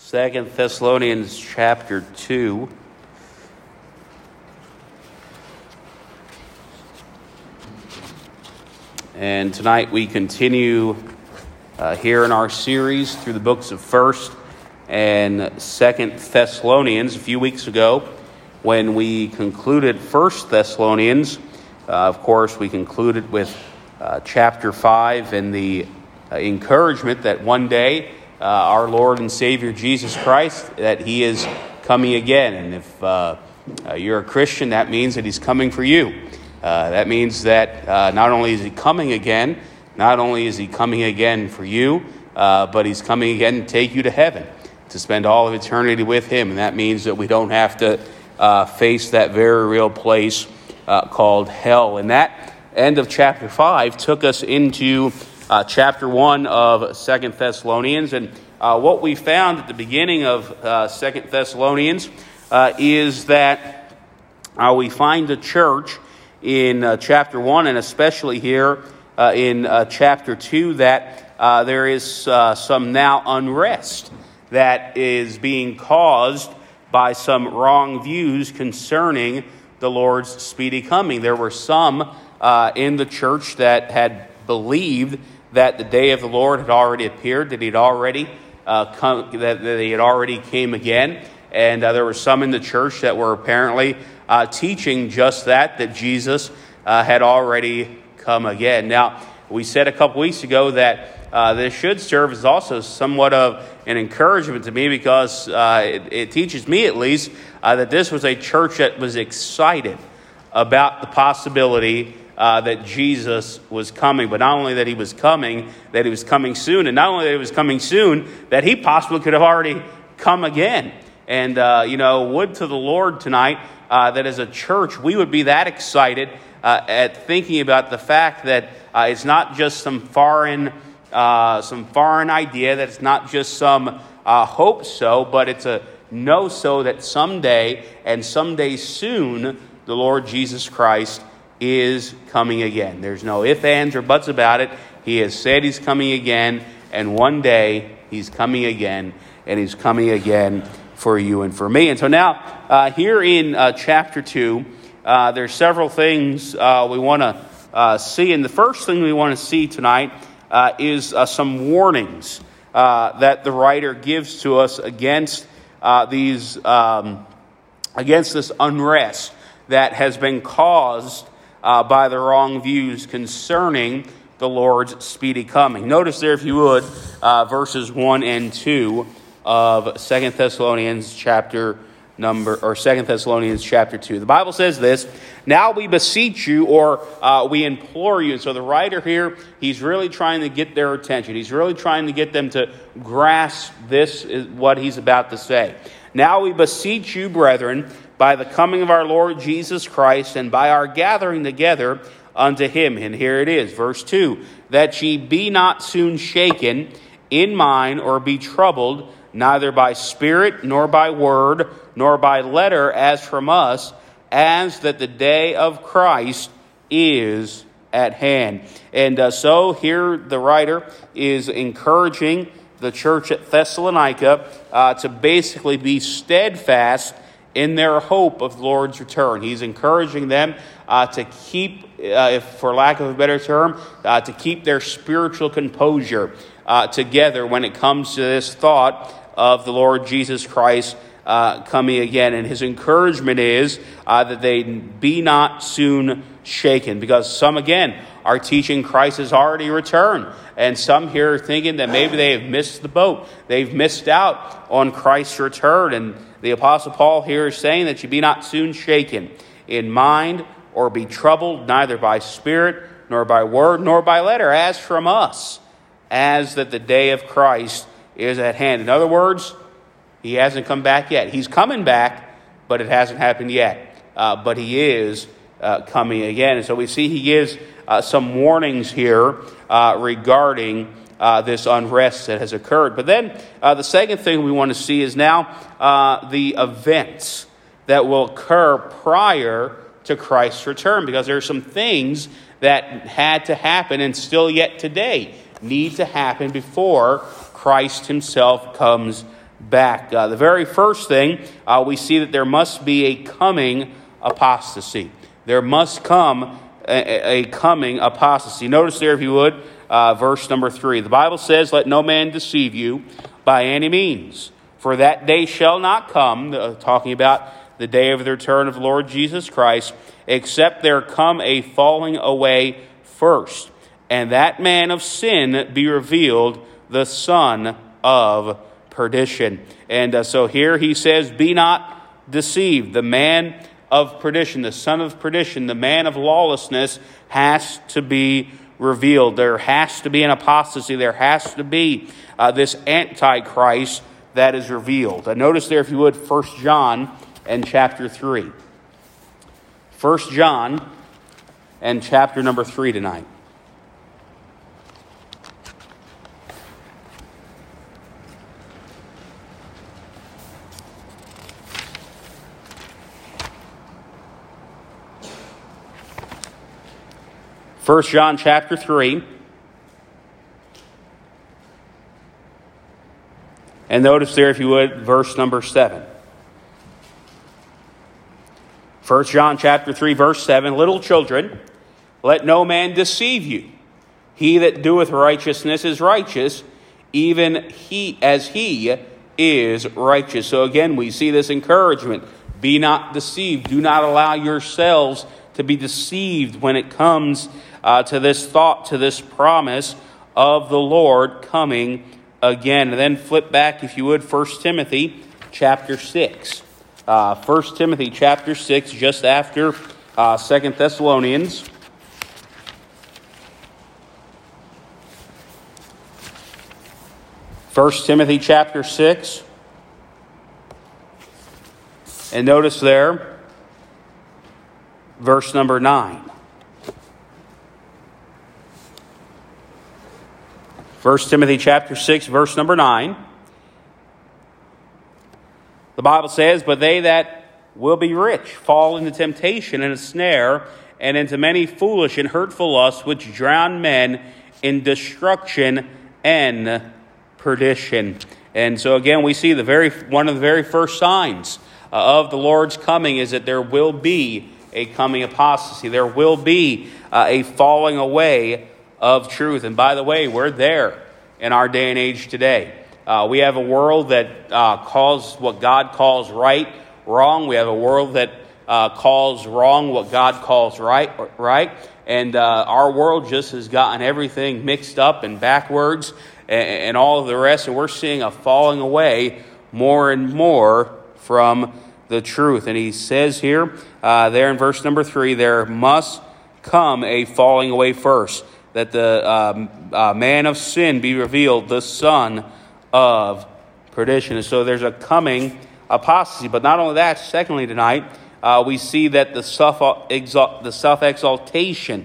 2 Thessalonians chapter 2. And tonight we continue here in our series through the books of 1st and 2nd Thessalonians. A few weeks ago, when we concluded 1st Thessalonians, of course, we concluded with chapter 5 and the encouragement that one day our Lord and Savior Jesus Christ, that He is coming again. And if you're a Christian, that means that He's coming for you. That means that not only is He coming again, not only is He coming again for you, but He's coming again to take you to heaven, to spend all of eternity with Him. And that means that we don't have to face that very real place called hell. And that end of chapter 5 took us into chapter 1 of 2 Thessalonians. And what we found at the beginning of 2 Thessalonians is that we find the church in chapter 1, and especially here in chapter 2, that there is some now unrest that is being caused by some wrong views concerning the Lord's speedy coming. There were some in the church that had believed that the day of the Lord had already appeared, that He had already come, that He had already came again, and there were some in the church that were apparently teaching just that Jesus had already come again. Now, we said a couple weeks ago that this should serve as also somewhat of an encouragement to me, because it teaches me at least that this was a church that was excited about the possibility that Jesus was coming. But not only that He was coming soon, and not only that He was coming soon, that He possibly could have already come again. And, would to the Lord tonight that as a church we would be that excited at thinking about the fact that it's not just some foreign idea, that it's not just some hope so, but it's a know so that someday, and someday soon, the Lord Jesus Christ is coming again. There's no ifs, ands, or buts about it. He has said He's coming again, and one day He's coming again, and He's coming again for you and for me. And so now, here in chapter 2, there's several things we want to see. And the first thing we want to see tonight is some warnings that the writer gives to us against against this unrest that has been caused by the wrong views concerning the Lord's speedy coming. Notice there, if you would, verses 1 and 2 of 2 Thessalonians chapter 2. The Bible says this: "Now we beseech you," or we implore you. So the writer here, he's really trying to get their attention. He's really trying to get them to grasp this, is what he's about to say. "Now we beseech you, brethren, by the coming of our Lord Jesus Christ, and by our gathering together unto Him." And here it is, verse 2. "That ye be not soon shaken in mind, or be troubled, neither by spirit, nor by word, nor by letter, as from us, as that the day of Christ is at hand." And so here the writer is encouraging the church at Thessalonica to basically be steadfast in their hope of the Lord's return. He's encouraging them to keep, if for lack of a better term, to keep their spiritual composure together when it comes to this thought of the Lord Jesus Christ coming again. And his encouragement is that they be not soon shaken, because some, again, are teaching Christ has already returned. And some here are thinking that maybe they have missed the boat. They've missed out on Christ's return. And the Apostle Paul here is saying that you be not soon shaken in mind, or be troubled, neither by spirit, nor by word, nor by letter, as from us, as that the day of Christ is at hand. In other words, He hasn't come back yet. He's coming back, but it hasn't happened yet. But He is coming again. And so we see he gives some warnings here regarding this unrest that has occurred. But then the second thing we want to see is now the events that will occur prior to Christ's return, because there are some things that had to happen and still yet today need to happen before Christ Himself comes back. The very first thing, we see that there must be a coming apostasy. There must come a coming apostasy. Notice there, if you would, verse number 3. The Bible says, "Let no man deceive you by any means, for that day shall not come," talking about the day of the return of the Lord Jesus Christ, "except there come a falling away first, and that man of sin be revealed, the son of perdition." And so here he says, "Be not deceived." The man of perdition, the son of perdition, the man of lawlessness has to be revealed. There has to be an apostasy. There has to be this Antichrist that is revealed. Notice there, if you would, 1 John and chapter 3. 1 John and chapter number 3 tonight. First John chapter 3. And notice there, if you would, verse number 7. 1 John chapter 3, verse 7. "Little children, let no man deceive you. He that doeth righteousness is righteous, even he as he is righteous." So again, we see this encouragement. Be not deceived. Do not allow yourselves to be deceived when it comes to this thought, to this promise of the Lord coming again. And then flip back, if you would, 1 Timothy chapter 6. 1 Timothy chapter 6, just after 2 Thessalonians. First Timothy chapter 6. And notice there, verse number 9. 1 Timothy chapter 6, verse number 9. The Bible says, "But they that will be rich fall into temptation and a snare, and into many foolish and hurtful lusts, which drown men in destruction and perdition." And so again, we see one of the very first signs of the Lord's coming is that there will be a coming apostasy. There will be a falling away of truth. And by the way, we're there in our day and age today. We have a world that calls what God calls right wrong. We have a world that calls wrong what God calls right. And our world just has gotten everything mixed up and backwards and all of the rest. And we're seeing a falling away more and more from the truth. And he says here, there in verse number 3, there must come a falling away first, that the man of sin be revealed, the son of perdition. And so there's a coming apostasy. But not only that, secondly tonight, we see that the self-exaltation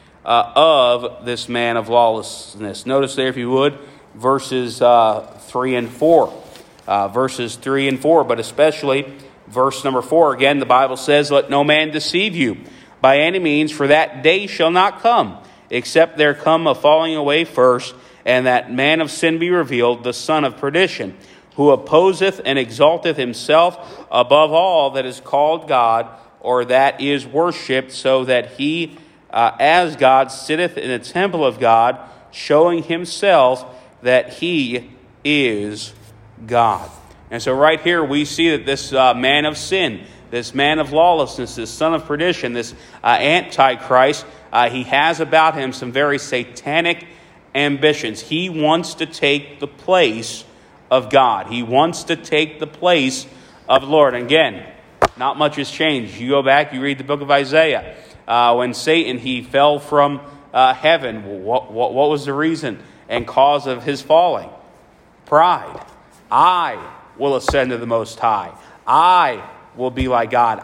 of this man of lawlessness. Notice there, if you would, verses 3 and 4. Verses 3 and 4, but especially verse number 4. Again, the Bible says, "Let no man deceive you by any means, for that day shall not come, except there come a falling away first, and that man of sin be revealed, the son of perdition, who opposeth and exalteth himself above all that is called God, or that is worshipped, so that he, as God, sitteth in the temple of God, showing himself that he is God." And so right here we see that this man of sin, this man of lawlessness, this son of perdition, this Antichrist, he has about him some very satanic ambitions. He wants to take the place of God. He wants to take the place of the Lord. And again, not much has changed. You go back, you read the book of Isaiah. When Satan, he fell from heaven, what was the reason and cause of his falling? Pride. I will ascend to the Most High. I will be like God.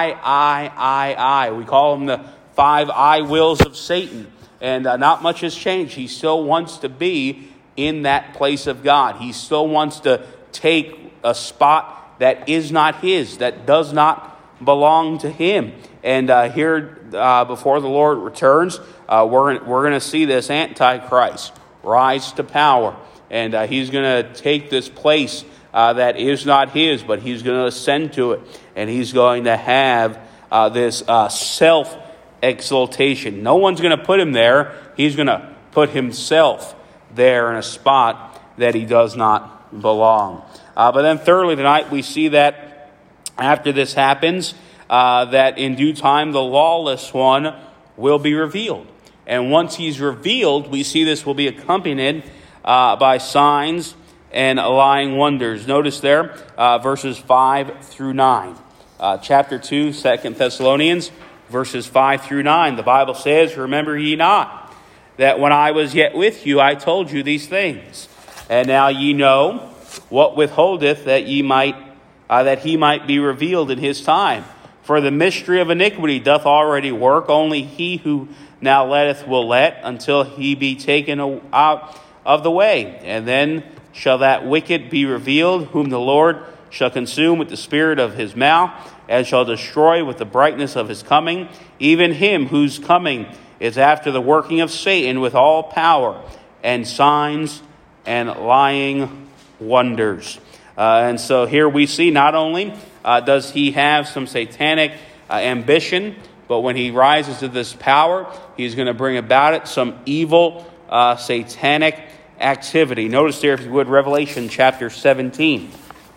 I. We call them the 5 I wills of Satan. And not much has changed. He still wants to be in that place of God. He still wants to take a spot that is not his, that does not belong to him. And here, before the Lord returns, we're going to see this Antichrist rise to power. And he's going to take this place that is not his, but he's going to ascend to it. And he's going to have this self-exaltation. No one's going to put him there. He's going to put himself there in a spot that he does not belong. But then thirdly tonight, we see that after this happens, that in due time the lawless one will be revealed. And once he's revealed, we see this will be accompanied by signs and lying wonders. Notice there, verses 5 through 9. Chapter 2, 2 Thessalonians, verses 5 through 9. The Bible says, "Remember ye not, that when I was yet with you, I told you these things. And now ye know what withholdeth that he might be revealed in his time. For the mystery of iniquity doth already work. Only he who now letteth will let, until he be taken out of the way. And then shall that wicked be revealed, whom the Lord shall consume with the spirit of his mouth, and shall destroy with the brightness of his coming, even him whose coming is after the working of Satan with all power and signs and lying wonders." And so here we see not only does he have some satanic ambition, but when he rises to this power, he's going to bring about it some evil satanic activity. Notice there, if you would, Revelation chapter 17.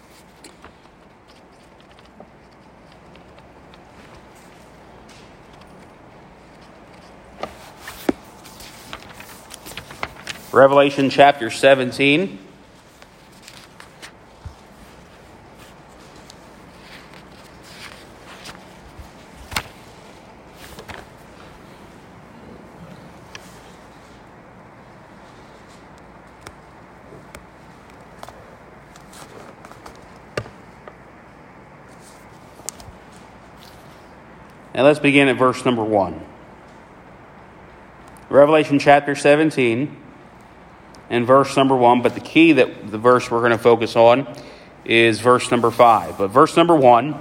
Revelation chapter 17. And let's begin at verse number 1. Revelation chapter 17 and verse number 1. But the key, that the verse we're going to focus on, is verse number 5. But verse number 1,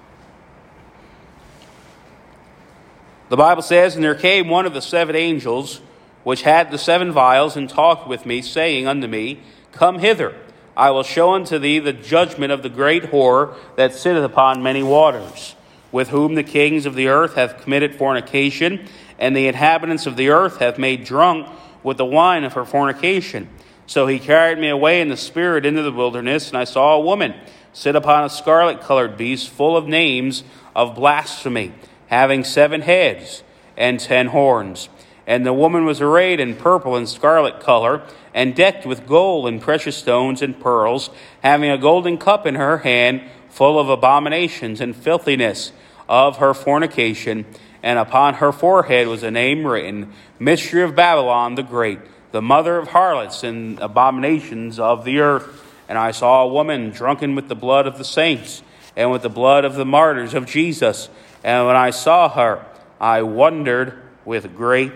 the Bible says, "And there came one of the 7 angels, which had the 7 vials, and talked with me, saying unto me, Come hither, I will show unto thee the judgment of the great whore that sitteth upon many waters, with whom the kings of the earth hath committed fornication, and the inhabitants of the earth hath made drunk with the wine of her fornication. So he carried me away in the spirit into the wilderness, and I saw a woman sit upon a scarlet-colored beast, full of names of blasphemy, having 7 heads and 10 horns. And the woman was arrayed in purple and scarlet color, and decked with gold and precious stones and pearls, having a golden cup in her hand, full of abominations and filthiness of her fornication. And upon her forehead was a name written, Mystery of Babylon the Great, the mother of harlots and abominations of the earth. And I saw a woman drunken with the blood of the saints, and with the blood of the martyrs of Jesus. And when I saw her, I wondered with great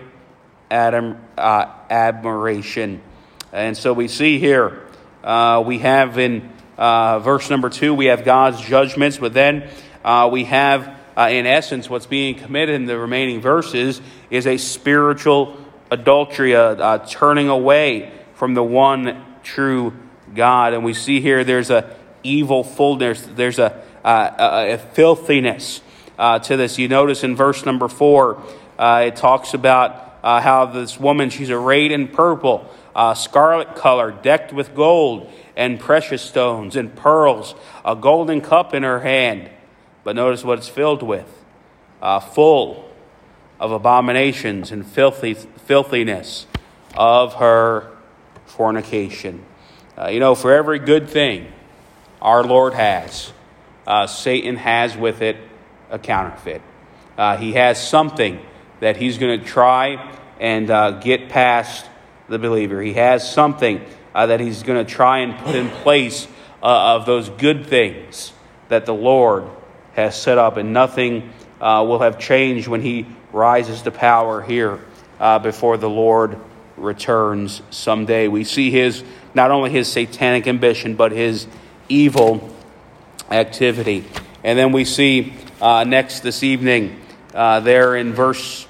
admiration." And so we see here, we have in verse number 2, we have God's judgments, but then we have, in essence, what's being committed in the remaining verses is a spiritual adultery, a turning away from the one true God. And we see here there's a evil fullness, there's a filthiness to this. You notice in verse number 4, it talks about how this woman, she's arrayed in purple, scarlet color, decked with gold and precious stones and pearls, a golden cup in her hand. But notice what it's filled with, full of abominations and filthiness of her fornication. For every good thing our Lord has, Satan has with it a counterfeit. He has something that he's going to try and get past the believer. He has something that he's going to try and put in place of those good things that the Lord has set up, and nothing will have changed when he rises to power here before the Lord returns someday. We see not only his satanic ambition, but his evil activity. And then we see next this evening there in verse,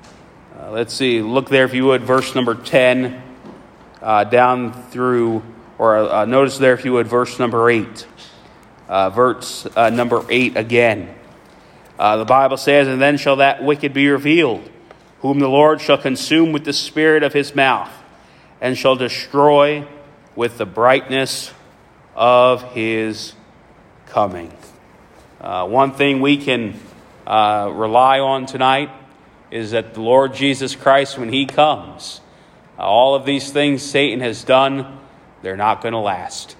let's see, look there if you would, verse number 10 down through or notice there, if you would, verse number 8. Verse number 8 again. The Bible says, "And then shall that wicked be revealed, whom the Lord shall consume with the spirit of his mouth, and shall destroy with the brightness of his coming." One thing we can rely on tonight is that the Lord Jesus Christ, when he comes, all of these things Satan has done, they're not going to last.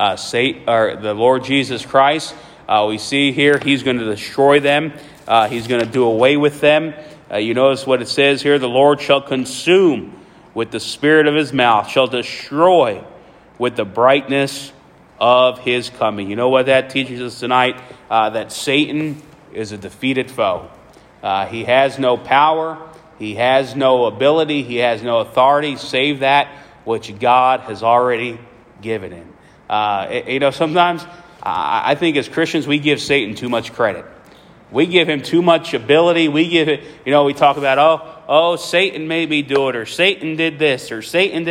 The Lord Jesus Christ, we see here, he's going to destroy them. He's going to do away with them. You notice what it says here, the Lord shall consume with the spirit of his mouth, shall destroy with the brightness of his coming. You know what that teaches us tonight? That Satan is a defeated foe. He has no power. He has no ability. He has no authority save that which God has already given him. Sometimes I think as Christians we give Satan too much credit. We give him too much ability. We give it, we talk about, Satan made me do it, or Satan did this, or Satan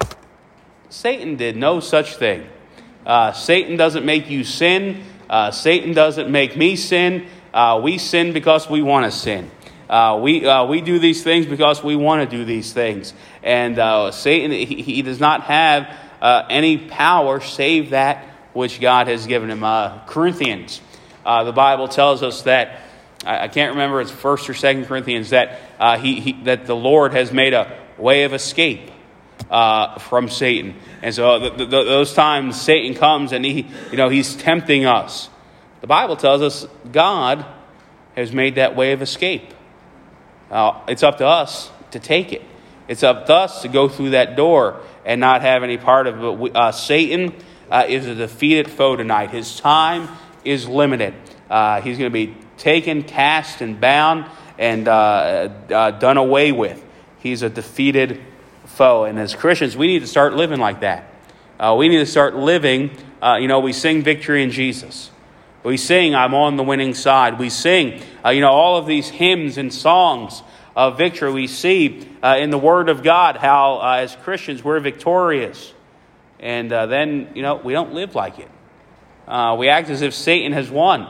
did no such thing. Satan doesn't make you sin. Satan doesn't make me sin. We sin because we want to sin. We do these things because we want to do these things. And Satan, he does not have any power save that which God has given him. Corinthians, the Bible tells us that, I can't remember, it's 1st or 2nd Corinthians, that that the Lord has made a way of escape from Satan. And so those times Satan comes and he's tempting us. The Bible tells us God has made that way of escape. It's up to us to take it. It's up to us to go through that door and not have any part of it. Satan is a defeated foe tonight. His time is limited. He's going to be taken, cast, and bound, and done away with. He's a defeated foe. And as Christians, we need to start living like that. We need to start living, we sing victory in Jesus. We sing, I'm on the winning side. We sing, all of these hymns and songs of victory. We see in the Word of God how, as Christians, we're victorious. And then, we don't live like it. We act as if Satan has won.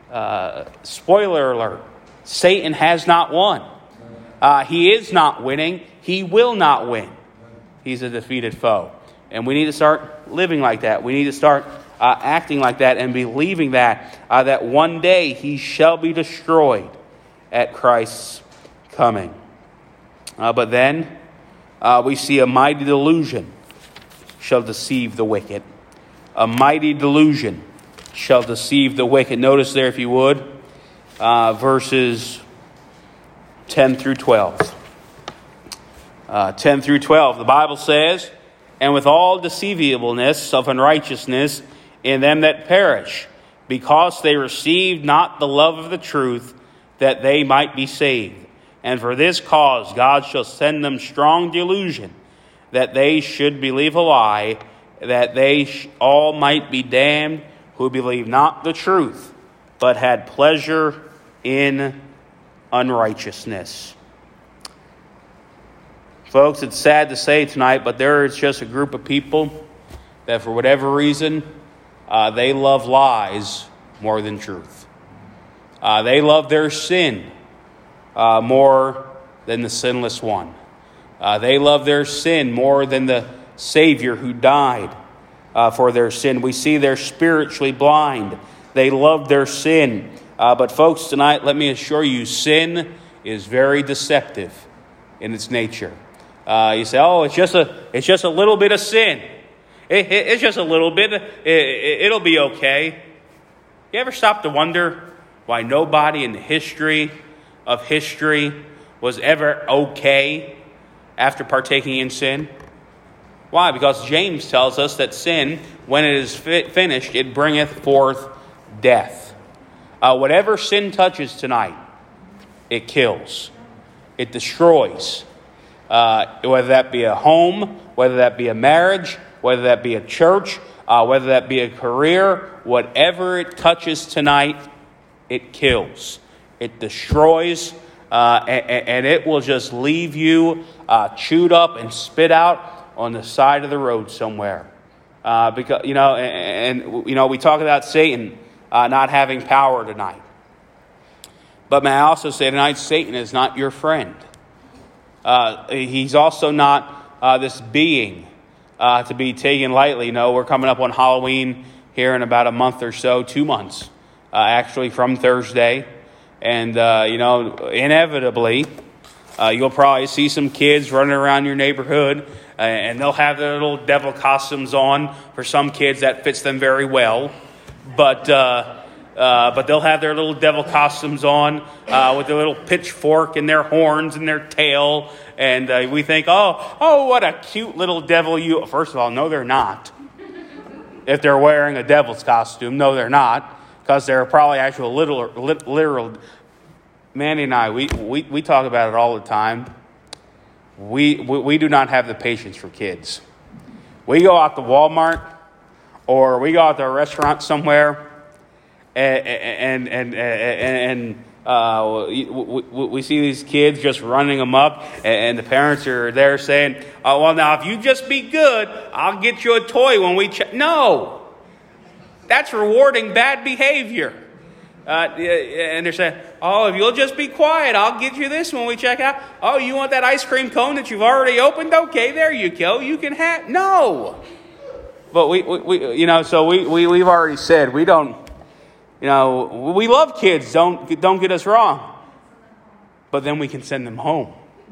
Spoiler alert, Satan has not won. He is not winning. He will not win. He's a defeated foe. And we need to start living like that. We need to start acting like that and believing that one day he shall be destroyed at Christ's coming. But then we see a mighty delusion shall deceive the wicked. A mighty delusion shall deceive the wicked. Notice there, if you would, verses 10 through 12. 10 through 12, the Bible says, "And with all deceivableness of unrighteousness in them that perish, because they received not the love of the truth, that they might be saved. And for this cause God shall send them strong delusion, that they should believe a lie, that they all might be damned, who believe not the truth, but had pleasure in unrighteousness." Folks, it's sad to say tonight, but there is just a group of people that for whatever reason, they love lies more than truth. They love their sin more than the sinless one. They love their sin more than the Savior who died for their sin. We see they're spiritually blind. They love their sin. But folks, tonight, let me assure you, sin is very deceptive in its nature. You say, it's just a little bit of sin. It's just a little bit. It'll be okay. You ever stop to wonder why nobody in the history of history was ever okay after partaking in sin? Why? Because James tells us that sin, when it is finished, it bringeth forth death. Whatever sin touches tonight, it kills. It destroys. Whether that be a home, whether that be a marriage, whether that be a church, whether that be a career, whatever it touches tonight, it kills. It destroys, and it will just leave you chewed up and spit out on the side of the road somewhere. Because we talk about Satan not having power tonight. But may I also say tonight, Satan is not your friend. He's also not this being to be taken lightly. No, we're coming up on Halloween here in about a month or so, 2 months, actually from Thursday. And, inevitably, you'll probably see some kids running around your neighborhood, and they'll have their little devil costumes on. For some kids, that fits them very well. But they'll have their little devil costumes on with their little pitchfork and their horns and their tail. And we think, oh, what a cute little devil you... First of all, no, they're not. If they're wearing a devil's costume, no, they're not. Because they're probably actual literal... Mandy and I, we talk about it all the time. We do not have the patience for kids. We go out to Walmart or we go out to a restaurant somewhere and we see these kids just running them up, and the parents are there saying, "Oh, well, now if you just be good, I'll get you a toy when we check." No, that's rewarding bad behavior. And they're saying, "Oh, if you'll just be quiet, I'll get you this when we check out." "Oh, you want that ice cream cone that you've already opened? Okay, there you go. You can have." No, but we've already said we don't. We love kids. Don't get us wrong. But then we can send them home.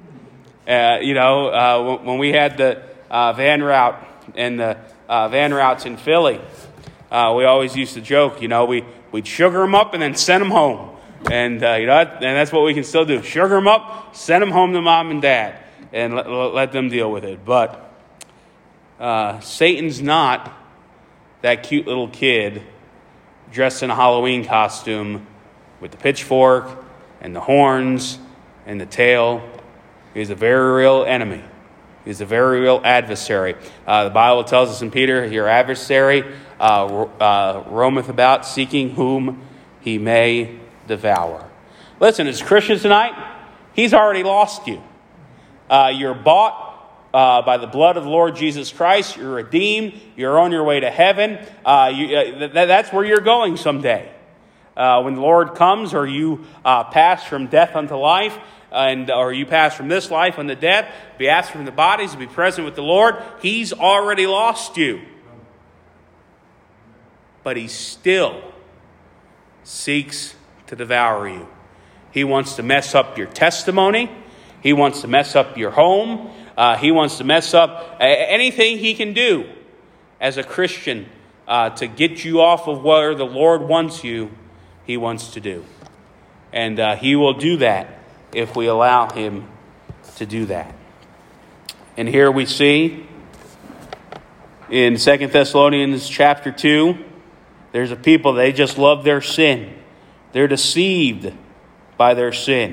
When we had the van route and the van routes in Philly, we always used to joke. We'd sugar them up and then send them home. And and that's what we can still do. Sugar them up, send them home to mom and dad, and let them deal with it. But Satan's not that cute little kid dressed in a Halloween costume with the pitchfork and the horns and the tail. He's a very real enemy. He's a very real adversary. The Bible tells us in Peter, your adversary roameth about, seeking whom he may devour. Listen, as Christians tonight, he's already lost you. You're bought by the blood of the Lord Jesus Christ. You're redeemed. You're on your way to heaven. That's where you're going someday. When the Lord comes, or you pass from death unto life, or you pass from this life unto death, be absent from the bodies, to be present with the Lord, he's already lost you. But he still seeks to devour you. He wants to mess up your testimony. He wants to mess up your home. He wants to mess up anything he can do as a Christian to get you off of where the Lord wants you. He wants to do. And he will do that if we allow him to do that. And here we see in 2 Thessalonians chapter 2, there's a people, they just love their sin. They're deceived by their sin.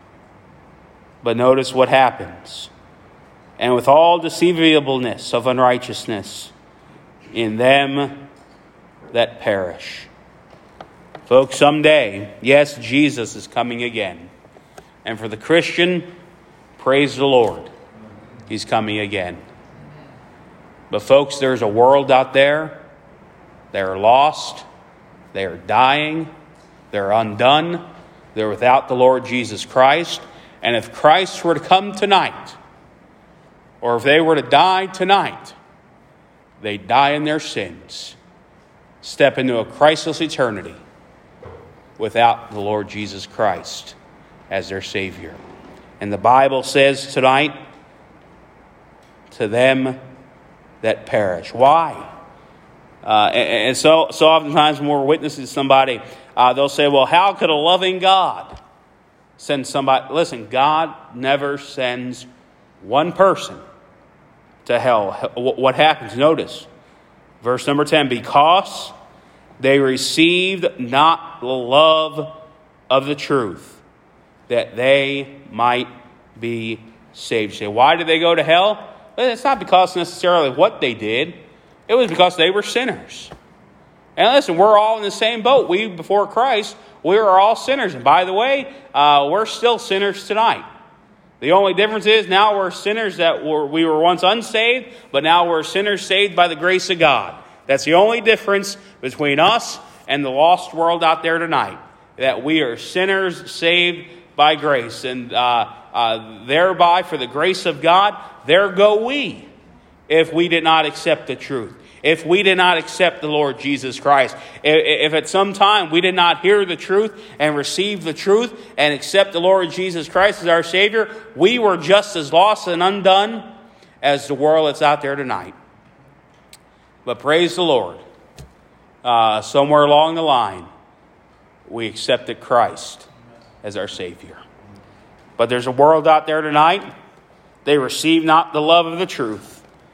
But notice what happens. And with all deceivableness of unrighteousness in them that perish. Folks, someday, yes, Jesus is coming again. And for the Christian, praise the Lord, he's coming again. But folks, there's a world out there. They're lost. They are dying. They're undone. They're without the Lord Jesus Christ. And if Christ were to come tonight, or if they were to die tonight, they die in their sins, step into a Christless eternity without the Lord Jesus Christ as their Savior. And the Bible says tonight, to them that perish. Why? And so oftentimes when we're witnessing to somebody, they'll say, well, how could a loving God send somebody? Listen, God never sends one person to hell. What happens? Notice, verse number 10, because they received not the love of the truth, that they might be saved. You say, why did they go to hell? Well, it's not because necessarily what they did. It was because they were sinners. And listen, we're all in the same boat. We, before Christ, we are all sinners. And by the way, we're still sinners tonight. The only difference is now we're sinners we were once unsaved, but now we're sinners saved by the grace of God. That's the only difference between us and the lost world out there tonight. That we are sinners saved by grace. And thereby, for the grace of God, there go we, if we did not accept the truth. If we did not accept the Lord Jesus Christ. If at some time we did not hear the truth and receive the truth and accept the Lord Jesus Christ as our Savior, we were just as lost and undone as the world that's out there tonight. But praise the Lord. Somewhere along the line, we accepted Christ as our Savior. But there's a world out there tonight, they receive not the love of the truth,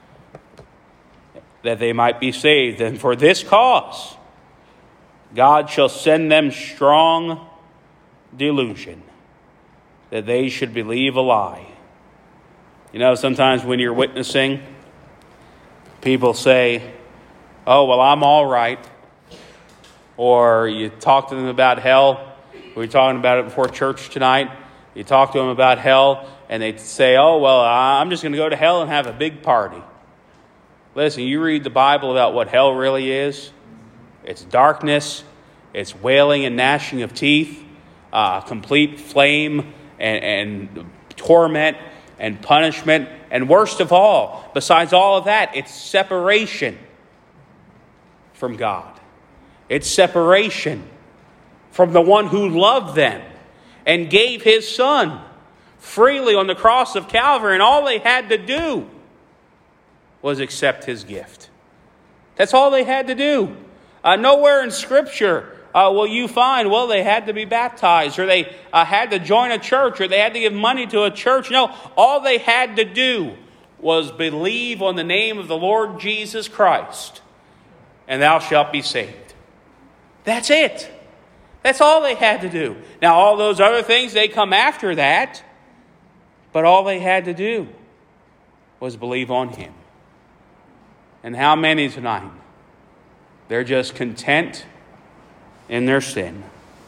that they might be saved. And for this cause, God shall send them strong delusion, that they should believe a lie. You know, sometimes when you're witnessing, people say, oh, well, I'm all right. Or you talk to them about hell. We were talking about it before church tonight. You talk to them about hell, and they say, oh, well, I'm just going to go to hell and have a big party. Listen, you read the Bible about what hell really is. It's darkness. It's wailing and gnashing of teeth. Complete flame and torment and punishment. And worst of all, besides all of that, it's separation from God. It's separation from the one who loved them and gave his Son freely on the cross of Calvary. And all they had to do was accept his gift. That's all they had to do. Nowhere in Scripture will you find, well, they had to be baptized, or they had to join a church, or they had to give money to a church. No, all they had to do was believe on the name of the Lord Jesus Christ, and thou shalt be saved. That's it. That's all they had to do. Now, all those other things, they come after that, but all they had to do was believe on him. And how many tonight? They're just content in their sin.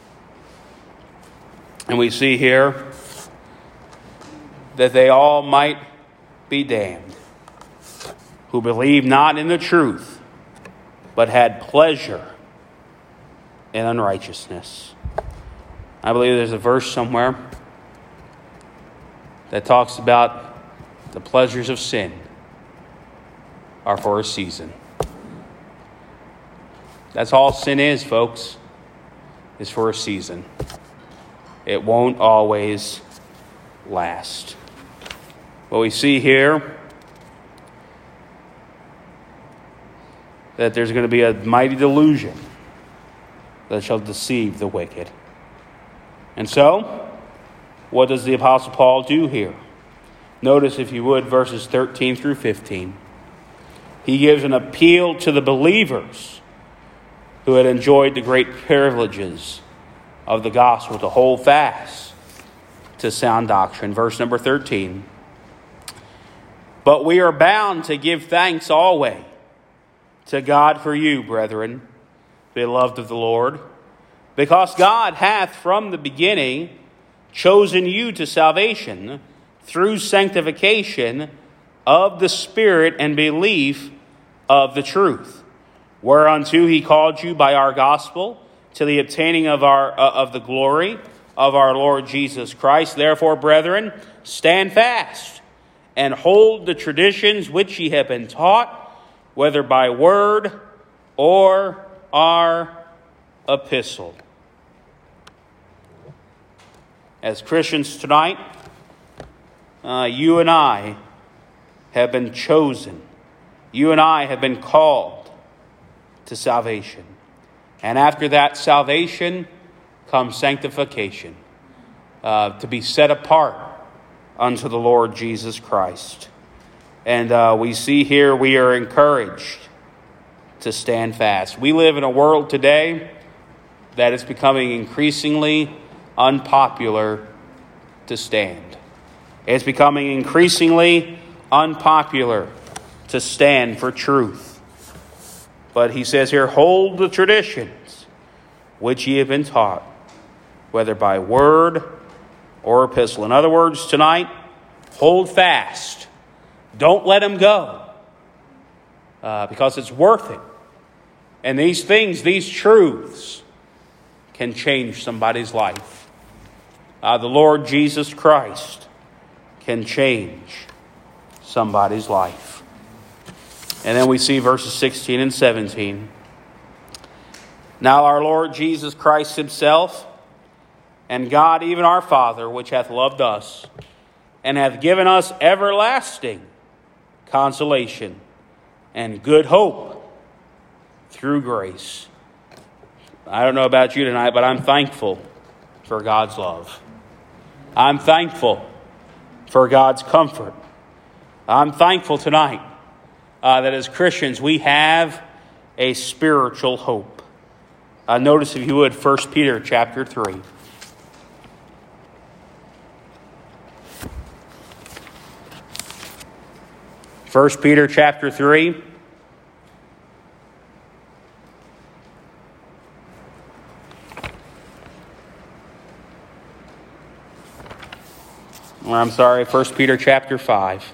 And we see here that they all might be damned, who believed not in the truth, but had pleasure in unrighteousness. I believe there's a verse somewhere that talks about the pleasures of sin are for a season. That's all sin is, folks, is for a season. It won't always last. But we see here that there's going to be a mighty delusion that shall deceive the wicked. And so, what does the Apostle Paul do here? Notice, if you would, verses 13 through 15. He gives an appeal to the believers who had enjoyed the great privileges of the gospel to hold fast to sound doctrine. Verse number 13. But we are bound to give thanks always to God for you, brethren, beloved of the Lord, because God hath from the beginning chosen you to salvation through sanctification of the Spirit and belief of the truth, whereunto he called you by our gospel to the obtaining of the glory of our Lord Jesus Christ. Therefore, brethren, stand fast and hold the traditions which ye have been taught, whether by word or our epistle. As Christians tonight, you and I have been chosen. You and I have been called to salvation. And after that salvation comes sanctification, to be set apart unto the Lord Jesus Christ. And we see here we are encouraged to stand fast. We live in a world today that is becoming increasingly unpopular to stand. It's becoming increasingly unpopular to stand for truth. But he says here, hold the traditions which ye have been taught, whether by word or epistle. In other words, tonight, Hold fast. Don't let them go. Because it's worth it. And these things, these truths, can change somebody's life. The Lord Jesus Christ can change somebody's life. And then we see verses 16 and 17. Now our Lord Jesus Christ himself, and God, even our Father, which hath loved us, and hath given us everlasting consolation and good hope through grace. I don't know about you tonight, but I'm thankful for God's love. I'm thankful for God's comfort. I'm thankful tonight that as Christians we have a spiritual hope. Notice, if you would, 1 Peter chapter 3. 1 Peter chapter 3. Or I'm sorry, 1 Peter chapter 5.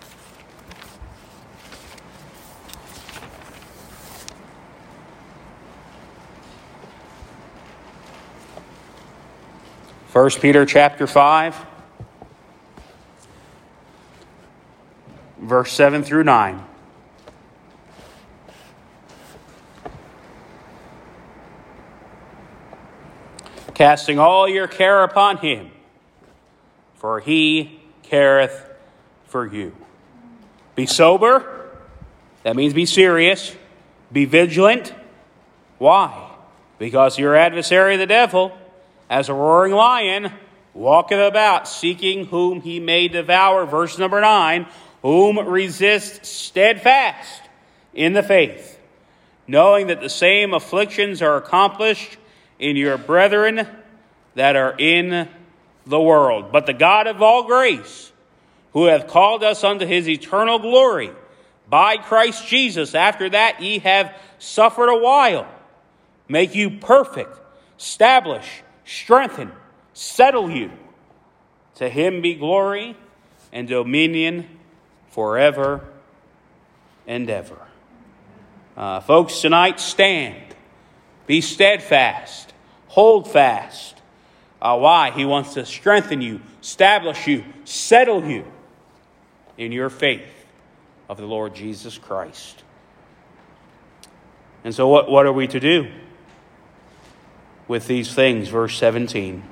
First Peter chapter 5, verse 7 through 9. Casting all your care upon him, for he careth for you. Be sober. That means be serious. Be vigilant. Why? Because your adversary, the devil, as a roaring lion, walketh about, seeking whom he may devour. Verse number 9, whom resist steadfast in the faith, knowing that the same afflictions are accomplished in your brethren that are in the world. But the God of all grace, who hath called us unto his eternal glory by Christ Jesus, after that ye have suffered a while, make you perfect, establish, strengthen, settle you. To him be glory and dominion forever and ever. Folks, tonight stand. Be steadfast. Hold fast. Why? He wants to strengthen you, establish you, settle you in your faith of the Lord Jesus Christ. And so what are we to do with these things? Verse 17.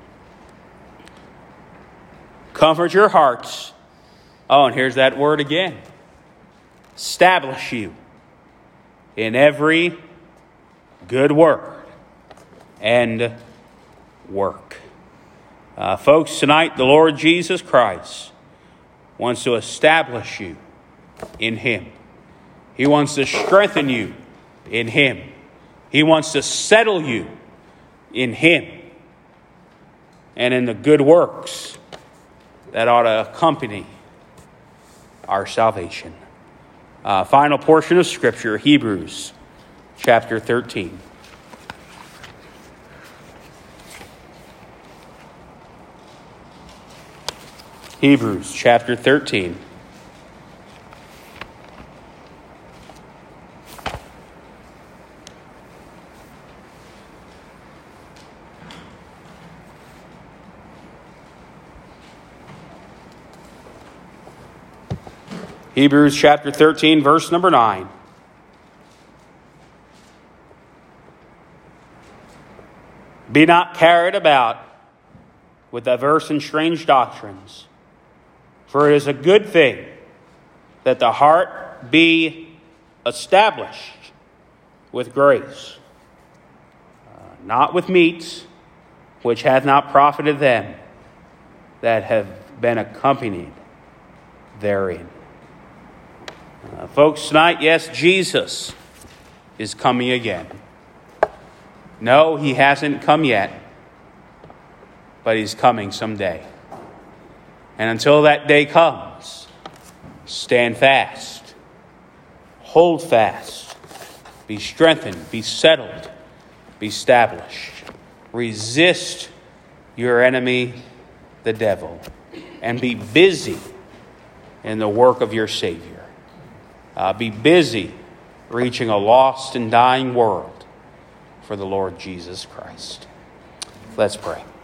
Comfort your hearts. Oh, and here's that word again. Establish you in every good word and work. Folks, tonight the Lord Jesus Christ wants to establish you in him. He wants to strengthen you in him. He wants to settle you in him and in the good works that ought to accompany our salvation. Final portion of Scripture, Hebrews chapter 13. Hebrews chapter 13. Hebrews chapter 13, verse number 9. Be not carried about with diverse and strange doctrines, for it is a good thing that the heart be established with grace, not with meats, which hath not profited them that have been accompanied therein. Folks, tonight, yes, Jesus is coming again. No, he hasn't come yet, but he's coming someday. And until that day comes, stand fast, hold fast, be strengthened, be settled, be established. Resist your enemy, the devil, and be busy in the work of your Savior. Be busy reaching a lost and dying world for the Lord Jesus Christ. Let's pray.